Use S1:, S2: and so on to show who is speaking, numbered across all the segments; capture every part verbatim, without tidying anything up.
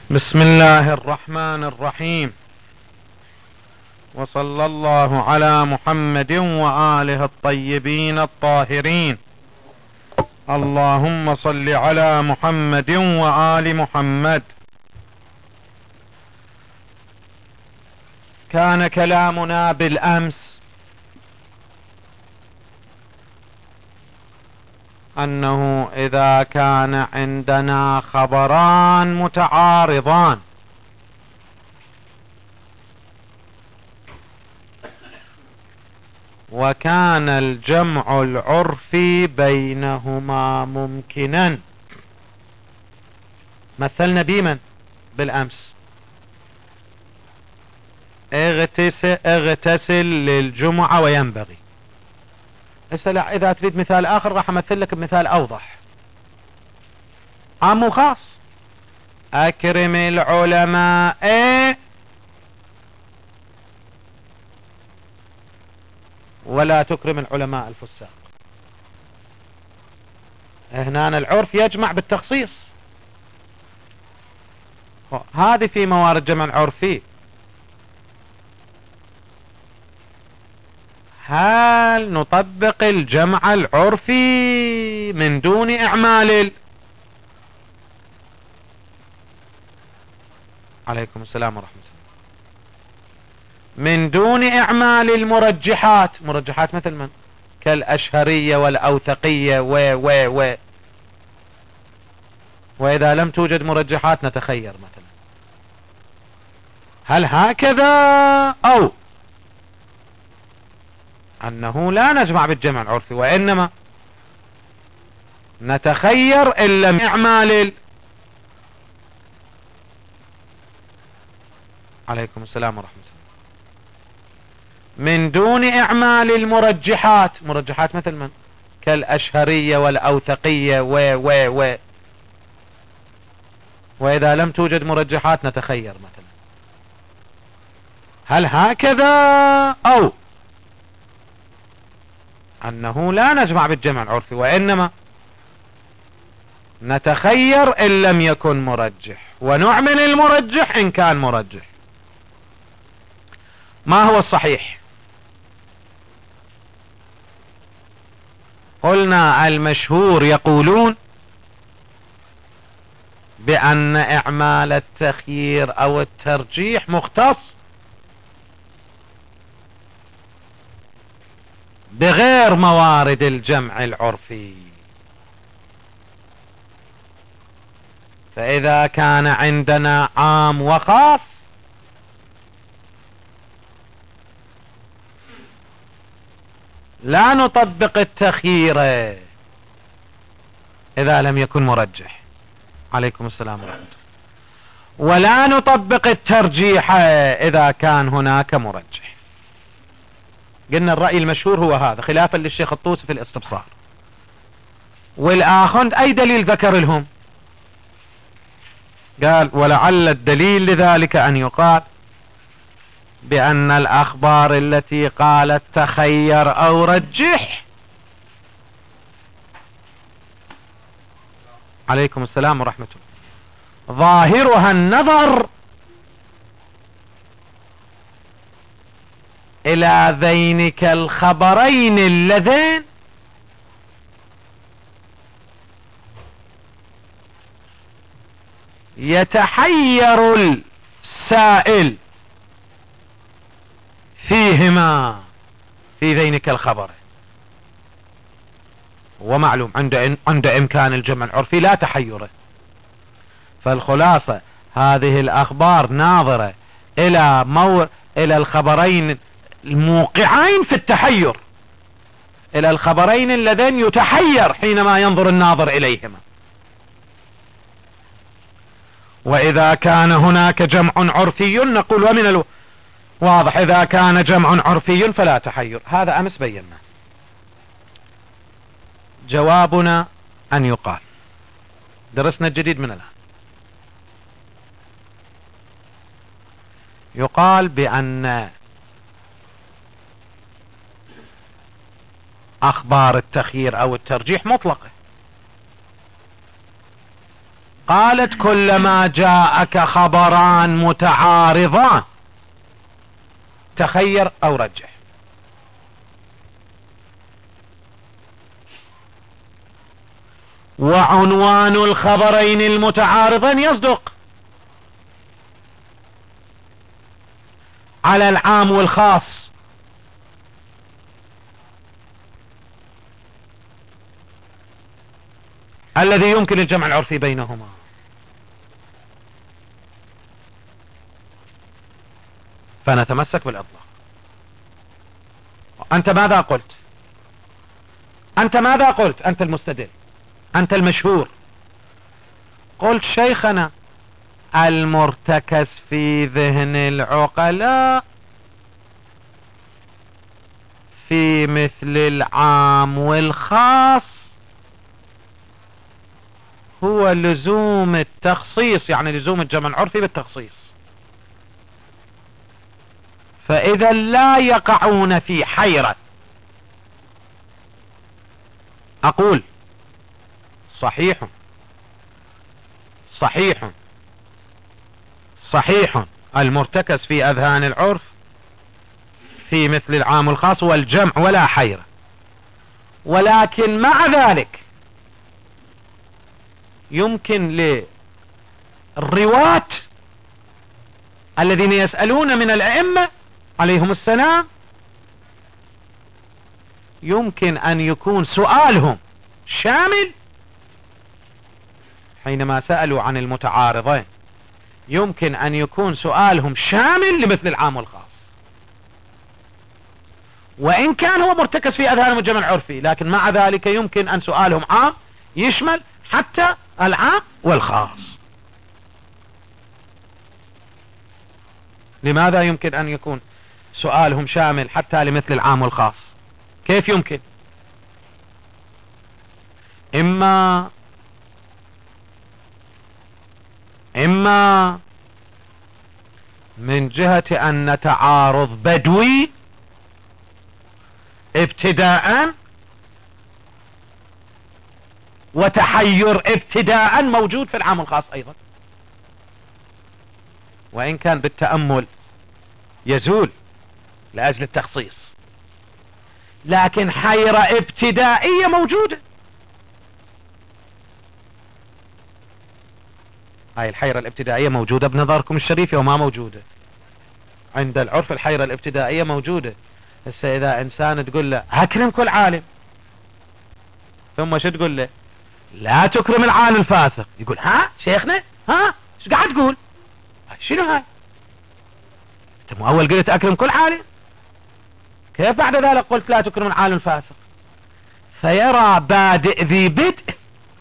S1: بسم الله الرحمن الرحيم، وصلى الله على محمد وآله الطيبين الطاهرين. اللهم صل على محمد وآل محمد. كان كلامنا بالأمس أنه إذا كان عندنا خبران متعارضان وكان الجمع العرفي بينهما ممكنا، مثلنا بمن بالأمس؟ اغتسل, اغتسل للجمعة وينبغي. اسأل إذا تريد مثال آخر راح أمثل لك بمثال أوضح، عام وخاص. أكرم العلماء ولا تكرم العلماء الفساق. هنا العرف يجمع بالتخصيص، هذه في موارد جمع العرفي. هل نطبق الجمع العرفي من دون إعمال ال... عليكم السلام ورحمة الله. من دون إعمال المرجحات، مرجحات مثل من؟ كالأشهرية والأوثقية و و و وإذا لم توجد مرجحات نتخير مثلا. هل هكذا أو أنه لا نجمع بالجمع العرفي وإنما نتخير إن لم يعمل ال... عليكم السلام ورحمة الله. من دون إعمال المرجحات، مرجحات مثل من؟ كالأشهرية والأوثقية و و و وإذا لم توجد مرجحات نتخير مثلا. هل هكذا أو أنه لا نجمع بالجمع العرفي وإنما نتخير إن لم يكن مرجح ونعمل المرجح إن كان مرجح. ما هو الصحيح؟ قلنا المشهور يقولون بأن إعمال التخيير أو الترجيح مختص بغير موارد الجمع العرفي. فإذا كان عندنا عام وخاص لا نطبق التخيير إذا لم يكن مرجح. عليكم السلام ورحمة الله. ولا نطبق الترجيح إذا كان هناك مرجح. قلنا الرأي المشهور هو هذا، خلافا للشيخ الطوسي في الاستبصار. والآخر أي دليل ذكر لهم؟ قال ولعل الدليل لذلك أن يقال بأن الأخبار التي قالت تخير أو رجح، عليكم السلام ورحمة الله، ظاهرها النظر إلى ذينك الخبرين اللذين يتحير السائل فيهما في ذينك الخبر. ومعلوم عند عند إمكان الجمع العرفي لا تحيره. فالخلاصة هذه الأخبار ناظرة إلى مو... إلى الخبرين الموقعين في التحير، إلى الخبرين اللذين يتحير حينما ينظر الناظر إليهما. وإذا كان هناك جمع عرفي نقول ومن الو... واضح إذا كان جمع عرفي فلا تحير. هذا أمس بينا. جوابنا أن يقال، درسنا الجديد من الآن، يقال بأن أخبار التخيير أو الترجيح مطلقة، قالت كلما جاءك خبران متعارضان تخير او رجح. وعنوان الخبرين المتعارضين يصدق على العام والخاص. الذي يمكن الجمع العرفي بينهما. فنتمسك بالإطلاق. أنت ماذا قلت؟ أنت ماذا قلت؟ أنت المستدل، أنت المشهور. قلت شيخنا المرتكز في ذهن العقلاء في مثل العام والخاص هو لزوم التخصيص، يعني لزوم الجمع العرفي بالتخصيص، فإذا لا يقعون في حيرة. أقول صحيح صحيح صحيح المرتكز في أذهان العرف في مثل العام والخاص والجمع ولا حيرة، ولكن مع ذلك يمكن للرواة الذين يسألون من الأئمة عليهم السلام يمكن أن يكون سؤالهم شامل حينما سألوا عن المتعارضين، يمكن أن يكون سؤالهم شامل لمثل العام والخاص، وإن كان هو مرتكز في أذهانهم الجمع العرفي، لكن مع ذلك يمكن أن سؤالهم عام يشمل حتى العام والخاص. لماذا يمكن أن يكون سؤالهم شامل حتى لمثل العام والخاص؟ كيف يمكن؟ إما إما من جهة أن تعارض بدوي ابتداء وتحير ابتداء موجود في العام الخاص أيضا، وإن كان بالتأمل يزول لأجل التخصيص، لكن حيرة ابتدائية موجودة. هاي الحيرة الابتدائية موجودة بنظركم الشريف وما موجودة عند العرف؟ الحيرة الابتدائية موجودة. هسه إذا إنسان تقول له أكرم كل عالم، ثم شو تقول له؟ لا تكرم العالم الفاسق، يقول ها شيخنا ها ايش قاعد تقول؟ شنو هاي؟ انت مو اول قلت اكرم كل عالم، كيف بعد ذلك قلت لا تكرم العالم الفاسق؟ فيرى بادئ ذي بدء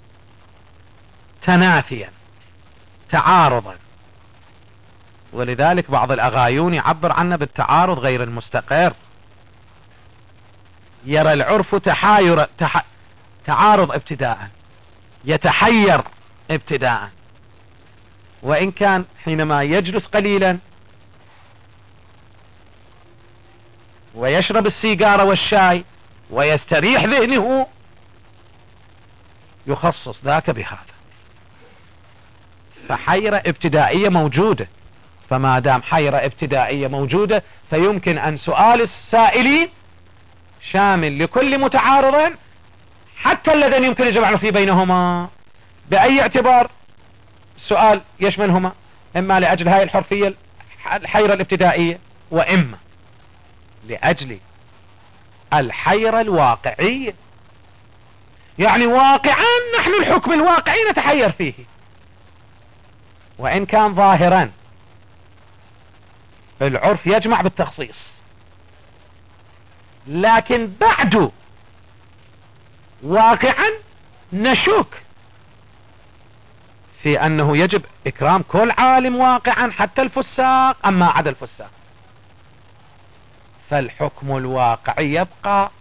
S1: تنافيا تعارضا، ولذلك بعض الاغايون يعبر عنه بالتعارض غير المستقر. يرى العرف تحاير تح... تعارض ابتداء، يتحير ابتداء، وإن كان حينما يجلس قليلا ويشرب السيجارة والشاي ويستريح ذهنه يخصص ذاك بهذا. فحيرة ابتدائية موجودة، فما دام حيرة ابتدائية موجودة فيمكن أن سؤال السائلين شامل لكل متعارض حتى الذين يمكن الجمع في بينهما. بأي اعتبار؟ السؤال يشملهما، إما لأجل هاي الحرفية الحيرة الابتدائية، وإما لأجل الحيرة الواقعية، يعني واقعا نحن الحكم الواقعي نتحير فيه، وإن كان ظاهرا العرف يجمع بالتخصيص، لكن بعد واقعا نشك في أنه يجب إكرام كل عالم واقعا حتى الفساق أما عدا الفساق. فالحكم الواقعي يبقى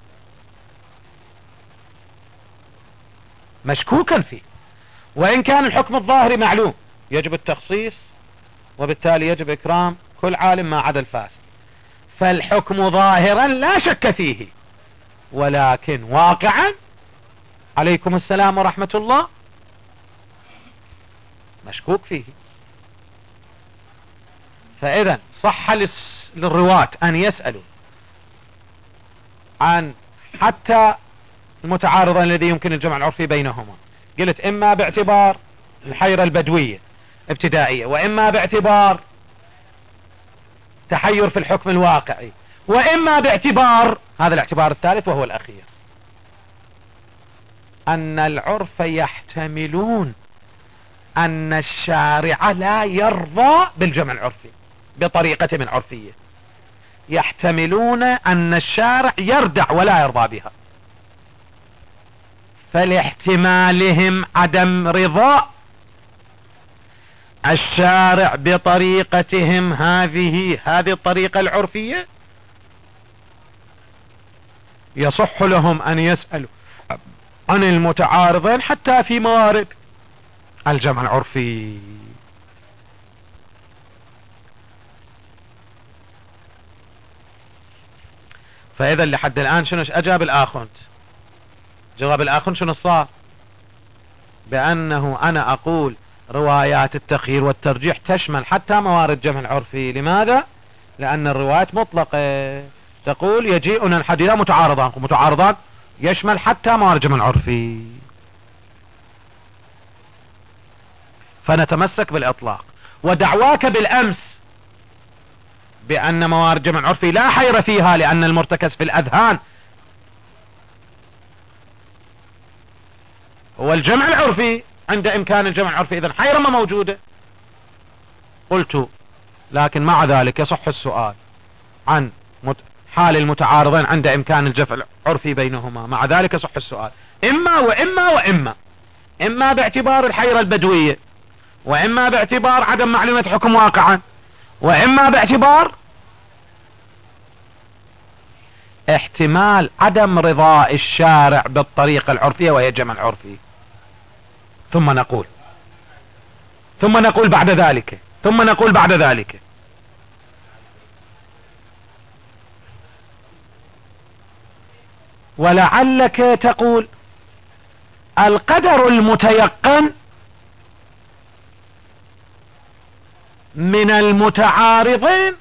S1: مشكوكا فيه، وإن كان الحكم الظاهري معلوم يجب التخصيص، وبالتالي يجب إكرام كل عالم ما عدا الفاسد. فالحكم ظاهرا لا شك فيه، ولكن واقعا عليكم السلام ورحمة الله مشكوك فيه. فإذا صح للرواة أن يسألوا عن حتى المتعارضين الذي يمكن الجمع العرفي بينهما. قلت إما باعتبار الحيرة البدوية ابتدائية، وإما باعتبار تحير في الحكم الواقعي، وإما باعتبار هذا الاعتبار الثالث وهو الأخير، أن العرف يحتملون أن الشارع لا يرضى بالجمع العرفي بطريقة من عرفية، يحتملون أن الشارع يردع ولا يرضى بها، فلاحتمالهم عدم رضا الشارع بطريقتهم هذه هذه الطريقة العرفية، يصح لهم أن يسألوا عن المتعارضين حتى في موارد الجمع العرفي. فإذا لحد الآن شنو أجاب الآخوند؟ جواب الآخوند شنو صار؟ بأنه أنا أقول روايات التخيير والترجيح تشمل حتى موارد جمع العرفي. لماذا؟ لأن الروايات مطلقة تقول يجيئنا الحديثان متعارضان، متعارضان يشمل حتى موارد جمع العرفي، فنتمسك بالإطلاق. ودعواك بالأمس بأن موارد جمع العرفي لا حير فيها لأن المرتكز في الأذهان هو الجمع العرفي، عند إمكان الجمع العرفي إذن حيرة ما موجودة. قلت لكن مع ذلك يصح السؤال عن حال المتعارضين عند إمكان الجمع العرفي بينهما، مع ذلك يصح السؤال إما وإما وإما، إما باعتبار الحيرة البدوية، وإما باعتبار عدم معلومة حكم واقعا، وإما باعتبار احتمال عدم رضاء الشارع بالطريقة العرفية وهي الجمع العرفي. ثم نقول ثم نقول بعد ذلك ثم نقول بعد ذلك ولعلك تقول القدر المتيقن من المتعارضين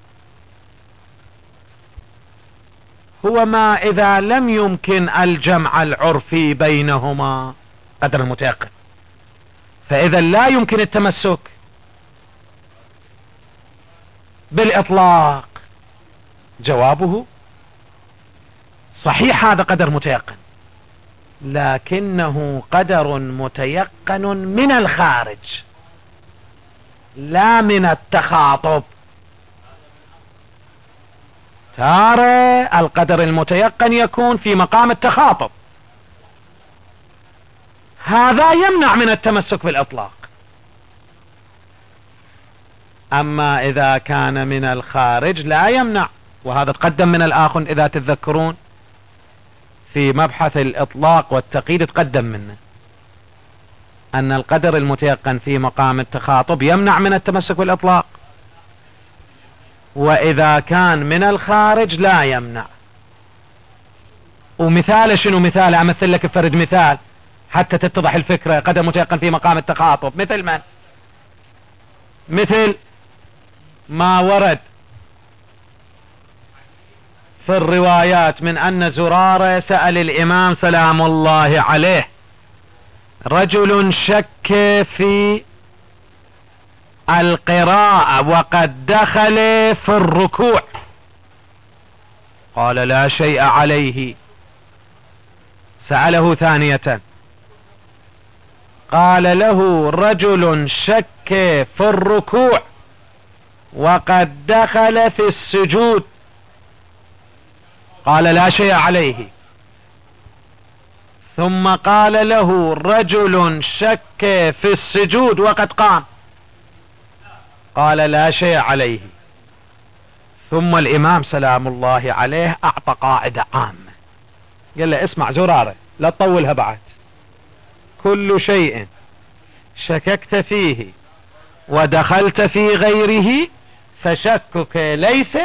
S1: هو ما إذا لم يمكن الجمع العرفي بينهما، قدر المتيقن، فإذا لا يمكن التمسك بالإطلاق. جوابه صحيح هذا قدر متيقن، لكنه قدر متيقن من الخارج لا من التخاطب. ترى القدر المتيقن يكون في مقام التخاطب، هذا يمنع من التمسك بالإطلاق. أما إذا كان من الخارج لا يمنع، وهذا تقدم من الآخر إذا تتذكرون في مبحث الإطلاق والتقييد، تقدم منه أن القدر المتيقن في مقام التخاطب يمنع من التمسك بالإطلاق، وإذا كان من الخارج لا يمنع. ومثال شنو؟ مثال أمثل لك فرد مثال حتى تتضح الفكرة. قدر متيقن في مقام التخاطب مثل من؟ مثل ما ورد في الروايات من أن زرارة سأل الإمام سلام الله عليه رجل شك في القراءة وقد دخل في الركوع، قال لا شيء عليه. سأله ثانية قال له رجل شك في الركوع وقد دخل في السجود، قال لا شيء عليه. ثم قال له رجل شك في السجود وقد قام، قال لا شيء عليه. ثم الإمام سلام الله عليه أعطى قاعدة عامة، قال له اسمع زرارة لا تطولها بعد، كل شيء شككت فيه ودخلت في غيره فشكك ليس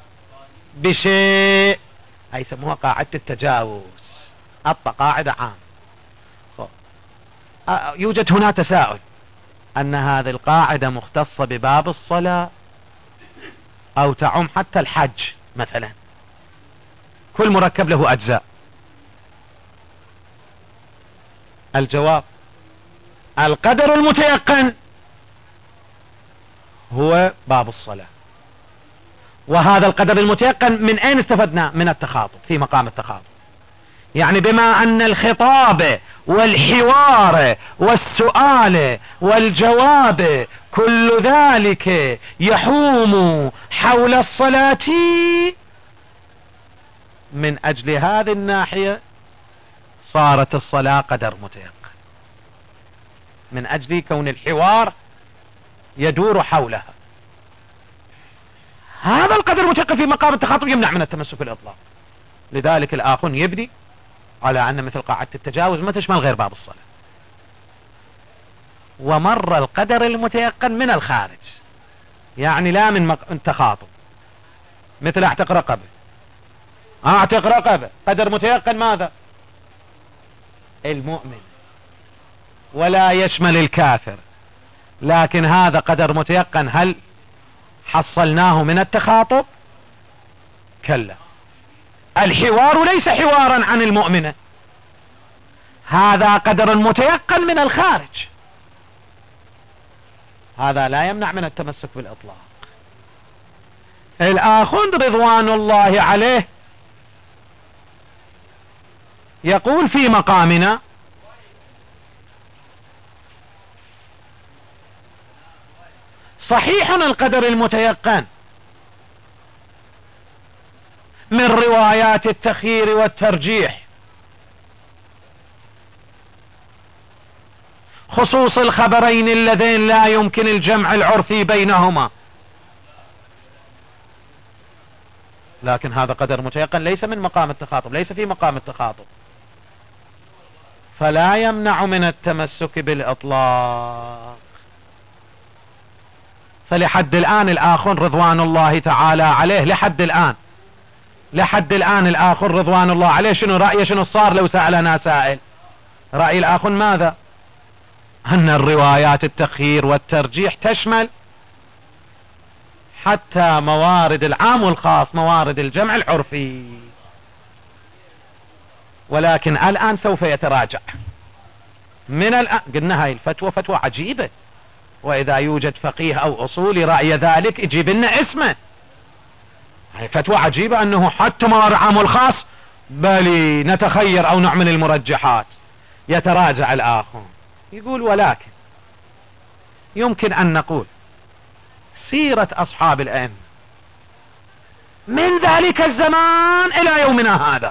S1: بشيء. هاي يسموها قاعدة التجاوز، أعطى قاعدة عامة. يوجد هنا تساؤل، أن هذه القاعدة مختصة بباب الصلاة أو تعم حتى الحج مثلا، كل مركب له أجزاء؟ الجواب: القدر المتيقن هو باب الصلاة. وهذا القدر المتيقن من أين استفدنا؟ من التخاطب، في مقام التخاطب. يعني بما أن الخطاب والحوار والسؤال والجواب كل ذلك يحوم حول الصلاة، من أجل هذه الناحية صارت الصلاة قدر متيقن، من أجل كون الحوار يدور حولها. هذا القدر المتيقن في مقام التخاطب يمنع من التمسك بالإطلاق. لذلك الآخر يبني على أن مثل قاعدة التجاوز ما تشمل غير باب الصلاة. ومر القدر المتيقن من الخارج، يعني لا من مق... تخاطب، مثل اعتق رقبة. اعتق رقبة قدر متيقن ماذا؟ المؤمن، ولا يشمل الكافر. لكن هذا قدر متيقن هل حصلناه من التخاطب؟ كلا. الحوار ليس حوارا عن المؤمنة، هذا قدر متيقن من الخارج، هذا لا يمنع من التمسك بالإطلاق. الآخوند رضوان الله عليه يقول في مقامنا: صحيح القدر المتيقن من روايات التخيير والترجيح، خصوص الخبرين اللذين لا يمكن الجمع العرفي بينهما، لكن هذا قدر متيقن ليس من مقام التخاطب، ليس في مقام التخاطب، فلا يمنع من التمسك بالإطلاق. فلحد الآن الآخر رضوان الله تعالى عليه، لحد الآن لحد الآن الآخر رضوان الله عليه شنو رأيه؟ شنو صار لو سألنا سائل؟ رأي الآخر ماذا؟ أن الروايات التخيير والترجيح تشمل حتى موارد العام والخاص، موارد الجمع العرفي. ولكن الآن سوف يتراجع من الآن. قلنا هاي الفتوى فتوى عجيبة، وإذا يوجد فقيه أو أصولي رأي ذلك يجيب لنا اسمه. هاي فتوى عجيبة أنه حتى موارد العام والخاص بل نتخير أو نعمل المرجحات. يتراجع الآخر يقول: ولكن يمكن أن نقول سيرة أصحاب الأئمة من ذلك الزمان إلى يومنا هذا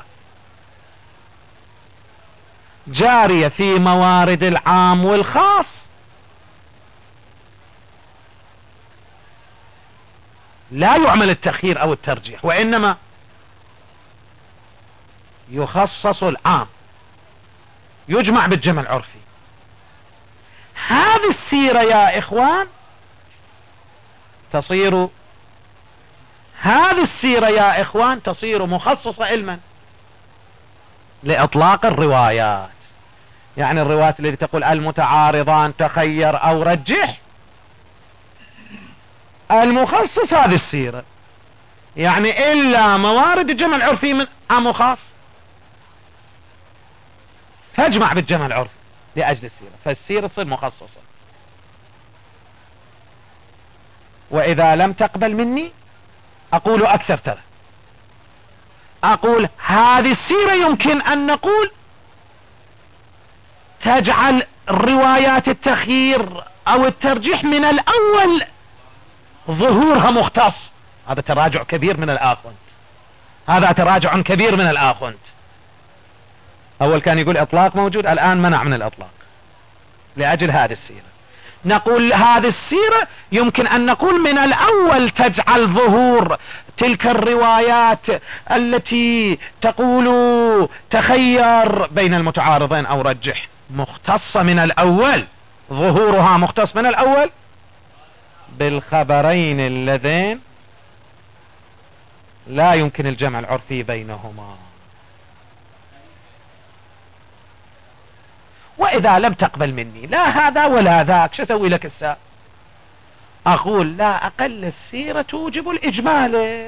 S1: جارية في موارد العام والخاص، لا يعمل التخيير أو الترجيح، وإنما يخصص العام، يجمع بالجمع العرفي. هذه السيرة يا إخوان تصير هذه السيرة يا إخوان تصير مخصصة علما لإطلاق الروايات. يعني الروايات التي تقول المتعارضان تخير أو رجح، المخصص هذه السيرة، يعني إلا موارد الجمع العرفي من عام وخاص فاجمع بالجمع العرفي لأجل السيرة، فالسيرة تصير مخصصة. وإذا لم تقبل مني أقول أكثر، ترى أقول هذه السيرة يمكن أن نقول تجعل روايات التخيير أو الترجيح من الأول ظهورها مختص. هذا تراجع كبير من الآخوند، هذا تراجع كبير من الآخوند. أول كان يقول إطلاق موجود، الآن منع من الإطلاق لأجل هذه السيرة. نقول هذه السيرة يمكن أن نقول من الأول تجعل ظهور تلك الروايات التي تقول تخير بين المتعارضين أو رجح مختصة من الأول، ظهورها مختص من الأول بالخبرين اللذين لا يمكن الجمع العرفي بينهما. وإذا لم تقبل مني لا هذا ولا ذاك شو أسوي لك الساعة؟ أقول لا أقل السيرة توجب الإجمال،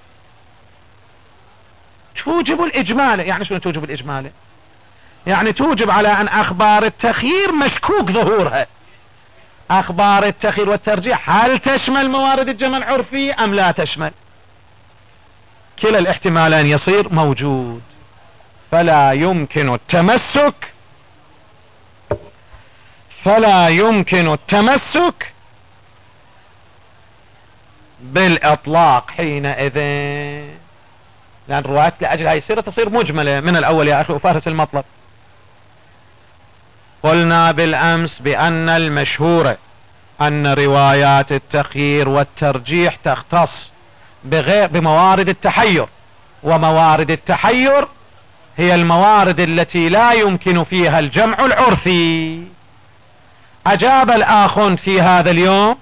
S1: توجب الإجمال. يعني شنو توجب الإجمال؟ يعني توجب على أن أخبار التخيير مشكوك ظهورها. أخبار التخيير والترجيح هل تشمل موارد الجمع العرفي أم لا تشمل؟ كلا الاحتمالين يصير موجود، فلا يمكن التمسك فلا يمكن التمسك بالإطلاق حينئذ، لأن الروايات لأجل هاي السيرة تصير مجملة من الأول يا أخي وفارس المطلب. قلنا بالأمس بأن المشهور أن روايات التخيير والترجيح تختص بغير بموارد التحير، وموارد التحير هي الموارد التي لا يمكن فيها الجمع العرفي. أجاب الآخر في هذا اليوم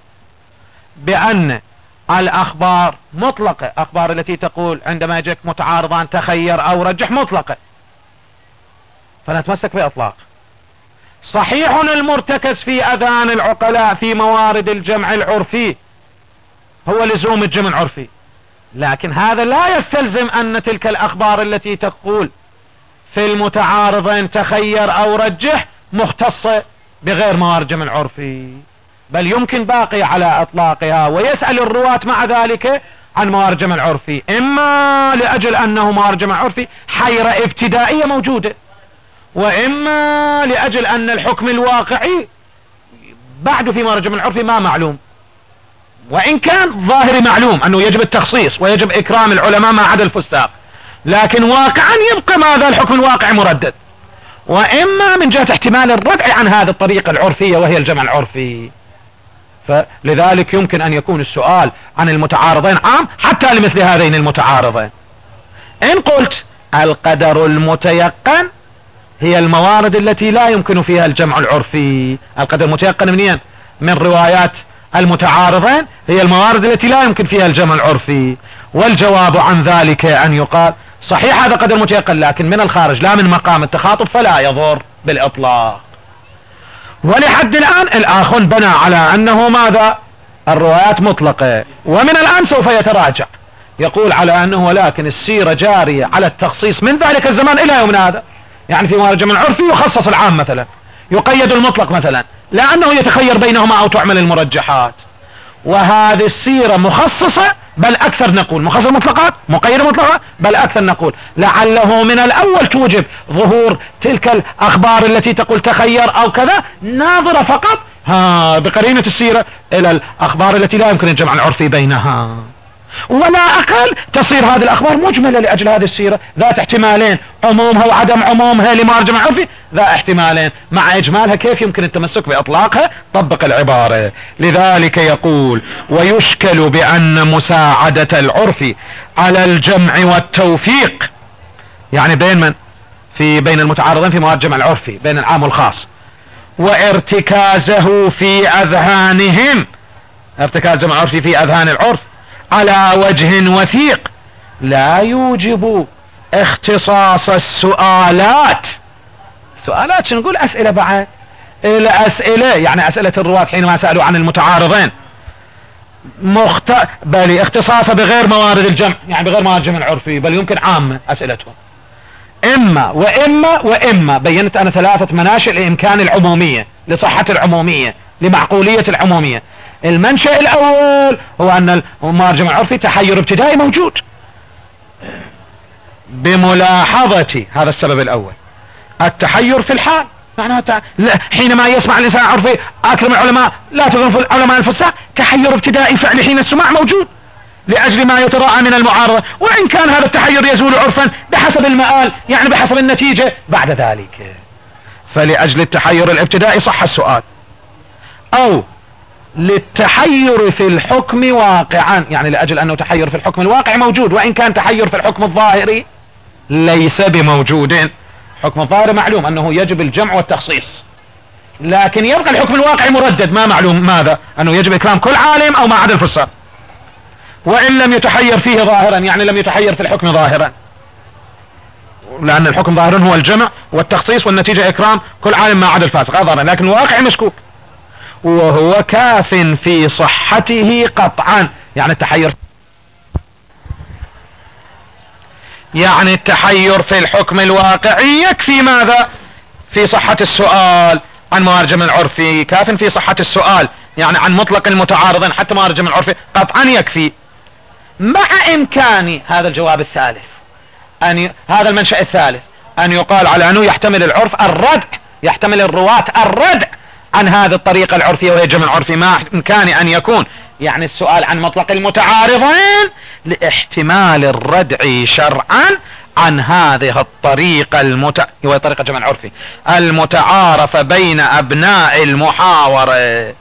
S1: بأن الأخبار مطلقة، أخبار التي تقول عندما يجيك متعارضان تخير أو رجح مطلقة، فنتمسك بإطلاق. صحيح المرتكز في أذهان العقلاء في موارد الجمع العرفي هو لزوم الجمع العرفي، لكن هذا لا يستلزم أن تلك الأخبار التي تقول في المتعارضين تخير أو رجح مختصة بغير موارد الجمع العرفي، بل يمكن باقي على اطلاقها. ويسأل الرواة مع ذلك عن موارد الجمع العرفي، اما لاجل انه موارد الجمع العرفي حيرة ابتدائية موجودة، واما لاجل ان الحكم الواقعي بعد في موارد الجمع العرفي ما معلوم، وان كان ظاهري معلوم انه يجب التخصيص ويجب اكرام العلماء ما عدا الفساق، لكن واقعا يبقى ماذا الحكم الواقعي مردد. واما من جهة احتمال الردع عن هذه الطريقة العرفية وهي الجمع العرفي، فلذلك يمكن ان يكون السؤال عن المتعارضين عام حتى لمثل هذين المتعارضين. ان قلت القدر المتيقن هي الموارد التي لا يمكن فيها الجمع العرفي، القدر المتيقن منين؟ من روايات المتعارضين هي الموارد التي لا يمكن فيها الجمع العرفي. والجواب عن ذلك ان يقال صحيح هذا قدر متيقن، لكن من الخارج لا من مقام التخاطب فلا يضر بالاطلاق. ولحد الآن الآخر بنى على أنه ماذا؟ الروايات مطلقة، ومن الآن سوف يتراجع يقول على أنه ولكن السيرة جارية على التخصيص من ذلك الزمان إلى يومنا هذا. يعني في موارد الجمع العرفي يخصص العام مثلا، يقيد المطلق مثلا، لأنه يتخير بينهما أو تعمل المرجحات. وهذه السيرة مخصصة، بل أكثر نقول مخصص مطلقات مقيدة مطلقات، بل أكثر نقول لعله من الأول توجب ظهور تلك الأخبار التي تقول تخير أو كذا ناظرة فقط ها بقرينة السيرة إلى الأخبار التي لا يمكن الجمع العرفي بينها، ولا أقل تصير هذه الأخبار مجملة لأجل هذه السيرة ذات احتمالين، عمومها وعدم عمومها لموارد الجمع العرفي ذا احتمالين، مع إجمالها كيف يمكن التمسك بإطلاقها؟ طبق العبارة. لذلك يقول ويشكل بأن مساعدة العرف على الجمع والتوفيق، يعني بين من؟ في بين المتعارضين في موارد الجمع العرفي بين العام والخاص، وارتكازه في أذهانهم، ارتكاز الجمع العرفي في أذهان العرف على وجه وثيق لا يوجب اختصاص السؤالات. سؤالات شنو نقول؟ أسئلة بعد الأسئلة، يعني أسئلة الرواة حينما سألوا عن المتعارضين مخت... بل اختصاص بغير موارد الجمع، يعني بغير موارد الجمع العرفي، بل يمكن عامة أسئلتهم. إما وإما وإما بينت أنا ثلاثة مناشئ لإمكان العمومية، لصحة العمومية، لمعقولية العمومية. المنشأ الأول هو أن موارد الجمع العرفي تحير ابتدائي موجود بملاحظة هذا السبب الأول، التحير في الحال، معناها حينما يسمع الإنسان عرفي أكرم العلماء لا تظن علماء الفساق، تحير ابتدائي فعلي حين السماع موجود لأجل ما يتراءى من المعارضة، وإن كان هذا التحير يزول عرفا بحسب المآل، يعني بحسب النتيجة بعد ذلك. فلأجل التحير الابتدائي صح السؤال، أو للتحير في الحكم واقعا، يعني لأجل أنه تحير في الحكم الواقع موجود، وإن كان تحير في الحكم الظاهري ليس بموجود. حكم الظاهري معلوم أنه يجب الجمع والتخصيص، لكن يبقى الحكم الواقعي مردد، ما معلوم ماذا؟ أنه يجب إكرام كل عالم أو ما عدا الفساق، وإن لم يتحير فيه ظاهرا، يعني لم يتحير في الحكم ظاهرا. لان الحكم ظاهر هو الجمع والتخصيص والنتيجة اكرام كل عالم ما عدا الفاسق اظهر، لكن الواقع مشكوك. وهو كاف في صحته قطعا، يعني التحير يعني التحير في الحكم الواقعي يكفي ماذا؟ في صحة السؤال عن موارد الجمع العرفي، كاف في صحة السؤال يعني عن مطلق المتعارضين حتى موارد الجمع العرفي قطعا يكفي، مع امكان هذا الجواب الثالث ان ي... هذا المنشأ الثالث ان يقال على انه يحتمل العرف الردع، يحتمل الرواة الردع عن هذه الطريقة العرفية وهي الجمع العرفي، مع امكان ان يكون يعني السؤال عن مطلق المتعارضين لاحتمال الردع شرعا عن هذه الطريقة المت... هو طريقة الجمع العرفي المتعارفة بين ابناء المحاورة.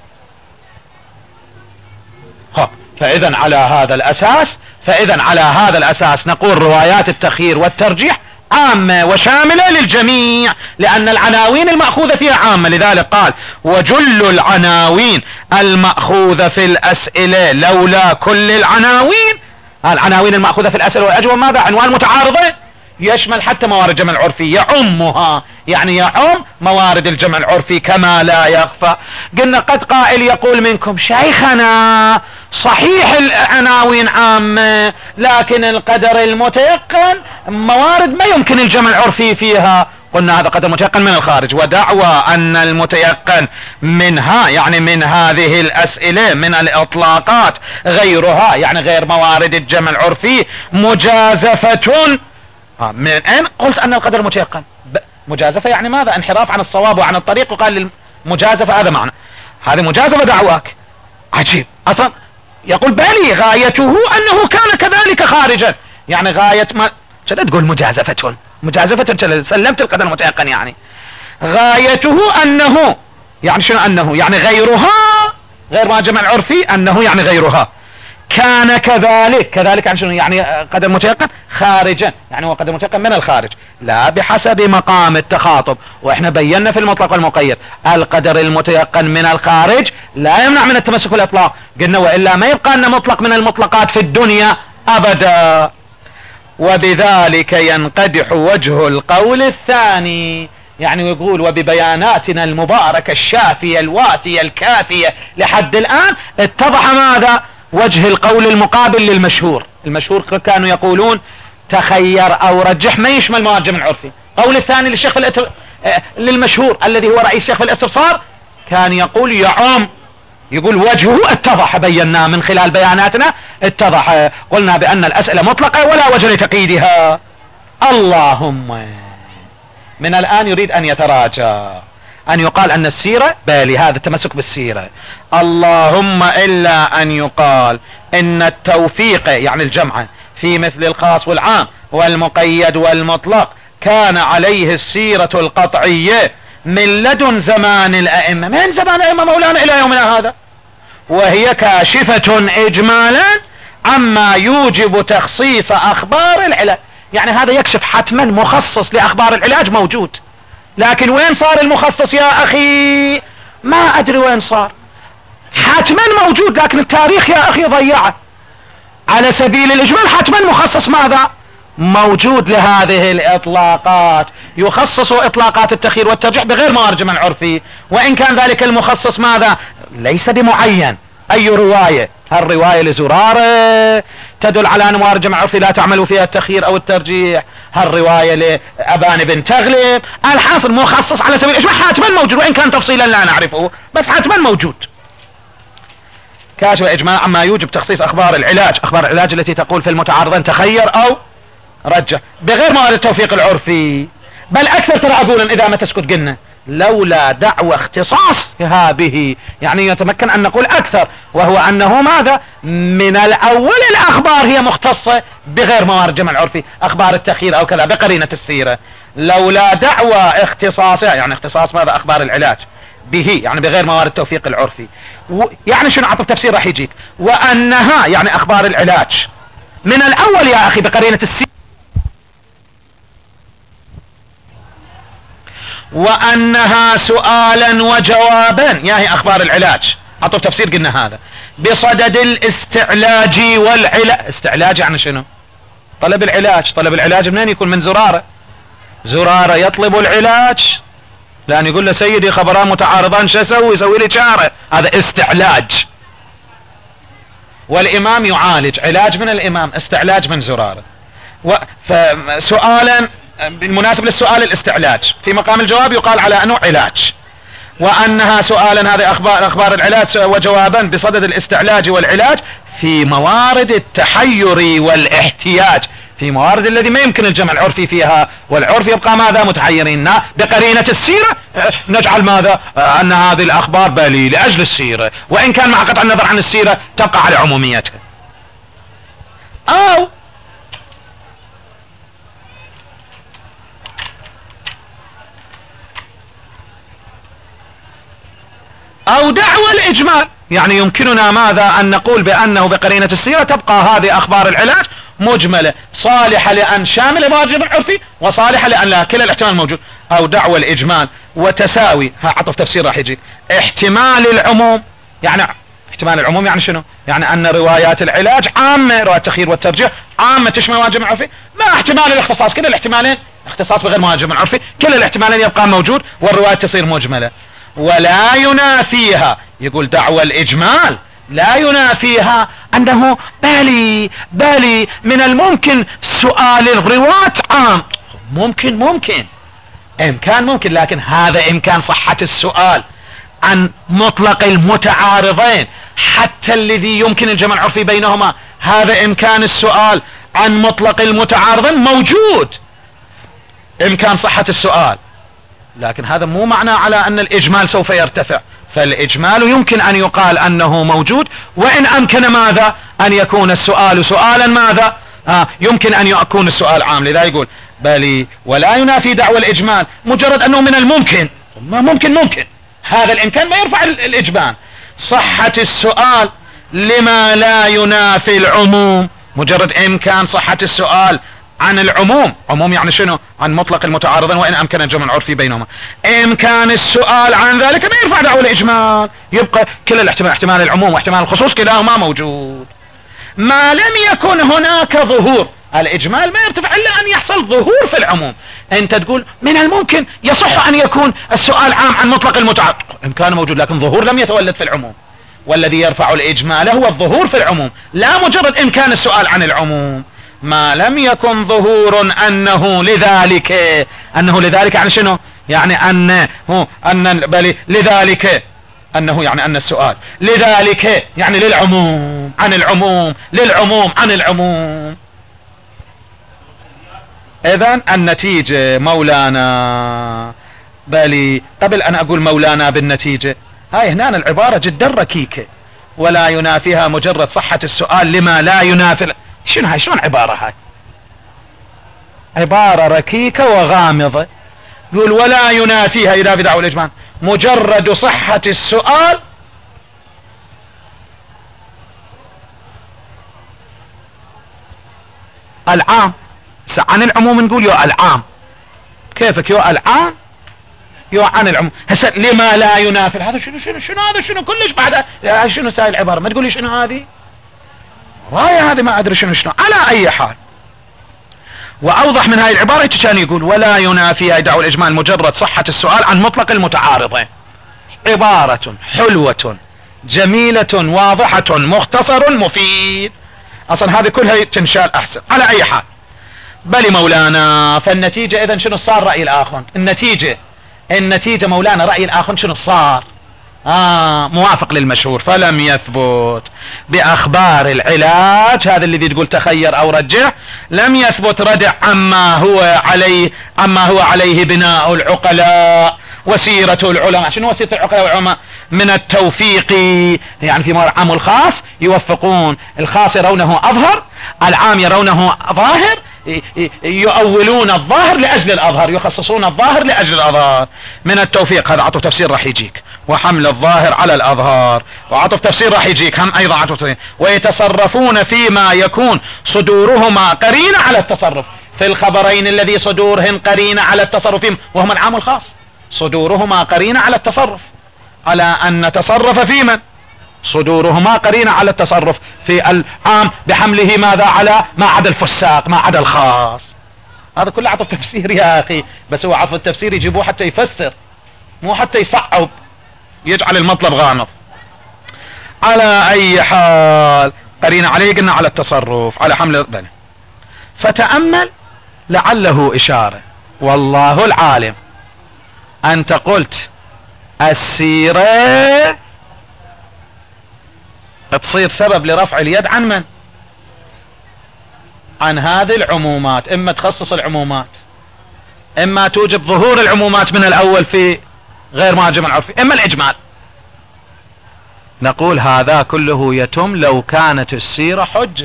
S1: فاذا على هذا الاساس فاذا على هذا الاساس نقول روايات التخيير والترجيح عامة وشاملة للجميع، لان العناوين المأخوذة فيها عامة، لذلك قال وجل العناوين المأخوذة في الاسئلة لولا كل العناوين. العناوين المأخوذة في الاسئلة والاجوبة ماذا؟ عنوان متعارضة يشمل حتى موارد الجمع العرفي، يعمها يعني يعم موارد الجمع العرفي كما لا يخفى. قلنا قد قائل يقول منكم شيخنا صحيح العناوين عامة لكن القدر المتيقن موارد ما يمكن الجمع العرفي فيها، قلنا هذا قدر متيقن من الخارج، ودعوى ان المتيقن منها يعني من هذه الاسئلة من الاطلاقات غيرها يعني غير موارد الجمع العرفي مجازفة. من اين قلت ان القدر متيقن؟ مجازفة يعني ماذا؟ انحراف عن الصواب وعن الطريق، وقال للمجازفة هذا معنى، هذه مجازفة دعواك عجيب اصلا. يقول بلي غايته انه كان كذلك خارجا، يعني غاية ما شلت تقول مجازفة مجازفة سلمت القدر المتيقن، يعني غايته انه يعني شنو انه؟ يعني غيرها غير ما جمع العرفي انه يعني غيرها كان كذلك، كذلك يعني شنو؟ يعني قدر متيقن خارجا، يعني هو قدر متيقن من الخارج لا بحسب مقام التخاطب. واحنا بينا في المطلق والمقيد القدر المتيقن من الخارج لا يمنع من التمسك والاطلاق، قلنا والا ما يبقى لنا مطلق من المطلقات في الدنيا ابدا. وبذلك ينقدح وجه القول الثاني، يعني يقول وببياناتنا المباركة الشافية الوافية الكافية لحد الآن اتضح ماذا؟ وجه القول المقابل للمشهور. المشهور كانوا يقولون تخير او رجح ما يشمل موارد الجمع العرفي. قول الثاني للشيخ في الاتر... للمشهور الذي هو رئيس الشيخ في الاستبصار كان يقول يعم، يقول وجهه اتضح، بينا من خلال بياناتنا اتضح، قلنا بان الاسئلة مطلقة ولا وجه لتقييدها. اللهم من الان يريد ان يتراجع ان يقال ان السيرة بالي هذا التمسك بالسيرة، اللهم الا ان يقال ان التوفيق يعني الجمع في مثل الخاص والعام والمقيد والمطلق كان عليه السيرة القطعية من لدن زمان الائمة، من زمان الائمة مولانا الى يومنا هذا، وهي كاشفة اجمالا عما يوجب تخصيص اخبار العلاج. يعني هذا يكشف حتما مخصص لاخبار العلاج موجود، لكن وين صار المخصص يا اخي؟ ما ادري وين صار، حتما موجود لكن التاريخ يا اخي ضيعه. على سبيل الاجمال حتما مخصص ماذا؟ موجود لهذه الاطلاقات، يخصص اطلاقات التخيير والترجيح بغير موارد الجمع العرفي، وان كان ذلك المخصص ماذا؟ ليس بمعين. اي رواية؟ هل رواية لزرارة تدل على ان موارد الجمع العرفي لا تعمل فيها التخيير او الترجيح؟ هل رواية لأبان بن تغلب؟ الحاصل مخصص على سبيل الاجمال حتما موجود، وان كان تفصيلا لا نعرفه بس حتما موجود. كاشف اجماع عما يوجب تخصيص اخبار العلاج، اخبار العلاج التي تقول في المتعارضين تخير او رجح بغير موارد التوفيق العرفي، بل اكثر ترى اقولا اذا ما تسكت قلنا لولا دعوى اختصاصها به، يعني يتمكن ان نقول اكثر، وهو انه ماذا؟ من الاول الاخبار هي مختصة بغير موارد الجمع العرفي، اخبار التخيير او كذا بقرينة السيرة، لولا دعوى اختصاصها يعني اختصاص ماذا؟ اخبار العلاج به يعني بغير موارد التوفيق العرفي، و... يعني شنو عطف تفسير راح يجيك، وانها يعني اخبار العلاج من الاول يا اخي بقرينة السيرة، وانها سؤالا وجوابا يا هي اخبار العلاج، عطف تفسير قلنا هذا بصدد الاستعلاج والعلاج. استعلاج يعني شنو؟ طلب العلاج، طلب العلاج منين يكون؟ من زرارة،
S2: زرارة يطلب العلاج، لأن يقول له سيدي خبران متعارضان شو اسوي؟ يسوي لي شارة، هذا استعلاج. والإمام يعالج، علاج من الإمام، استعلاج من زرارة. فسؤالا بالمناسب للسؤال الاستعلاج، في مقام الجواب يقال على أنه علاج، وأنها سؤالا هذه أخبار أخبار العلاج وجوابا بصدد الاستعلاج والعلاج في موارد التحير والاحتياج، في موارد الذي ما يمكن الجمع العرفي فيها، والعرف يبقى ماذا؟ متحيرين. بقرينة السيرة نجعل ماذا؟ أن هذه الأخبار بلي لأجل السيرة، وإن كان مع قطع النظر عن السيرة تبقى على عموميتها. أو أو دعوى الإجمال، يعني يمكننا ماذا؟ أن نقول بأنه بقرينة السيرة تبقى هذه أخبار العلاج مجملة صالحة لأن شامل واجب العرفي وصالحة لأن لا، كلا الاحتمال موجود. أو دعوى الإجمال وتساوي، ها عطف تفسير راح يجي احتمال العموم. يعني احتمال العموم يعني شنو؟ يعني أن روايات العلاج عامة، روايات التخيير والترجيح عامة تشمل واجب العرفي، ما احتمال الاختصاص، كلا الاحتمالين اختصاص بغير واجب العرفي، كلا الاحتمالين يبقى موجود والرواية تصير مجملة. ولا ينافيها، يقول دعوى الإجمال لا ينافيها أنه بالي بالي من الممكن سؤال الرواة عام. ممكن ممكن إمكان ممكن، لكن هذا إمكان صحة السؤال عن مطلق المتعارضين حتى الذي يمكن الجمع العرفي بينهما، هذا إمكان السؤال عن مطلق المتعارضين موجود، إمكان صحة السؤال، لكن هذا مو معنى على أن الإجمال سوف يرتفع. فالإجمال يمكن أن يقال أنه موجود، وإن أمكن ماذا؟ أن يكون السؤال سؤالا ماذا؟ آه يمكن أن يكون السؤال عام. لذا يقول بل ولا ينافي دعوى الإجمال، مجرد أنه من الممكن، ما ممكن ممكن هذا الإمكان ما يرفع الإجمال. صحة السؤال لما لا ينافي العموم، مجرد إمكان صحة السؤال عن العموم، عموم يعني شنو؟ عن مطلق المتعارضين وإن أمكن الجمع العرفي بينهما، إمكان السؤال عن ذلك ما يرفع دعوى الإجمال، يبقى كل الاحتمال، احتمال العموم واحتمال الخصوص كلاهما موجود. ما لم يكن هناك ظهور، الإجمال ما يرتفع إلا أن يحصل ظهور في العموم. أنت تقول من الممكن يصح أن يكون السؤال عام عن مطلق المتعارض، إمكانه موجود لكن ظهور لم يتولد في العموم، والذي يرفع الإجمال هو الظهور في العموم لا مجرد إمكان السؤال عن العموم. ما لم يكن ظهور أنه لذلك، أنه لذلك يعني شنو؟ يعني أن هو أن بل لذلك أنه يعني أن السؤال لذلك يعني للعموم عن العموم، للعموم عن العموم. إذن النتيجة مولانا، بل قبل أن أقول مولانا بالنتيجة، هاي هنا العبارة جدا ركيكة، ولا ينافيها مجرد صحة السؤال لما لا ينافي. شنو هاي؟ شلون عبارة هاي؟ عبارة ركيكة وغامضة. يقول ولا ينافيها إذا بدعوى الإجمال مجرد صحة السؤال العام. عن العموم نقول يو العام، كيفك يو العام يو عن العموم. هسه لما لا ينافي هذا شنو شنو شنو هذا شنو كلش بعد شنو ساي العبارة؟ ما تقولي شنو هذه راية، هذه ما أدري شنو شنو. على أي حال وأوضح من هاي العبارة كان يقول ولا ينافيها دعوى الإجمال مجرد صحة السؤال عن مطلق المتعارضين. عبارة حلوة جميلة واضحة مختصر مفيد، أصلا هذه كلها تنشال أحسن. على أي حال بل مولانا، فالنتيجة إذن شنو صار؟ رأي الآخر النتيجة النتيجة مولانا رأي الآخر شنو صار؟ آه موافق للمشهور، فلم يثبت بأخبار العلاج، هذا الذي تقول تخير أو رجح، لم يثبت ردع عما هو عليه عما هو عليه بناء العقلاء وسيرة العلماء. شنو وسيرة العقلاء والعلماء؟ من التوفيق، يعني في عام الخاص يوفقون، الخاص يرونه أظهر، العام يرونه ظاهر، يؤولون الظاهر لأجل الأظهر، يخصصون الظاهر لأجل الأظهر. من التوفيق هذا عطف تفسير راح يجيك، وحمل الظاهر على الأظهار، وعطف تفسير راح يجيك هم أيضا عطف تفسير. ويتصرفون فيما يكون صدورهما قرينة على التصرف، في الخبرين الذي صدورهم قرينة على التصرف وهم العام الخاص، صدورهما قرينة على التصرف، على أن نتصرف في من صدورهما قرينة على التصرف في العام بحمله ماذا؟ على ما عدا الفساق، ما عدا الخاص. هذا كله عطف تفسير يا اخي، بس هو عطف التفسير يجيبوه حتى يفسر مو حتى يصعب يجعل المطلب غامض. على اي حال قرينا عليه قلنا على التصرف على حمل بني. فتأمل لعله اشارة، والله العالم. انت قلت السيرة تصير سبب لرفع اليد عن من؟ عن هذه العمومات، اما تخصص العمومات، اما توجب ظهور العمومات من الاول في غير ما جمع العرفي، اما الاجمال. نقول هذا كله يتم لو كانت السيرة حجة.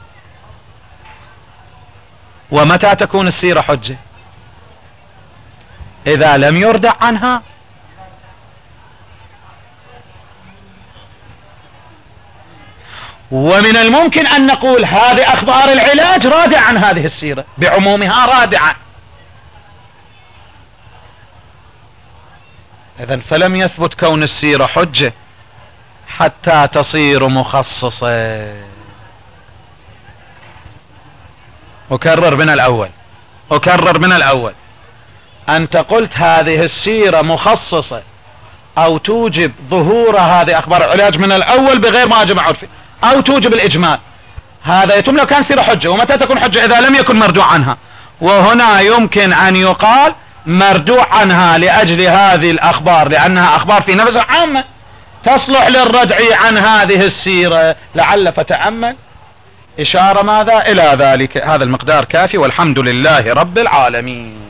S2: ومتى تكون السيرة حجة؟ اذا لم يردع عنها. ومن الممكن ان نقول هذه اخبار العلاج رادع عن هذه السيرة بعمومها رادعة، اذن فلم يثبت كون السيرة حجة حتى تصير مخصصة. اكرر من الاول اكرر من الاول انت قلت هذه السيرة مخصصة او توجب ظهور هذه اخبار العلاج من الاول بغير ما جمع عرفي، او توجب الاجمال. هذا يتم لو كان سيرة حجة. ومتى تكون حجة؟ اذا لم يكن مردوع عنها. وهنا يمكن ان يقال مردوع عنها لاجل هذه الاخبار، لانها اخبار في نفسها عامة تصلح للردع عن هذه السيرة. لعل فتأمل اشارة ماذا الى ذلك. هذا المقدار كافي، والحمد لله رب العالمين.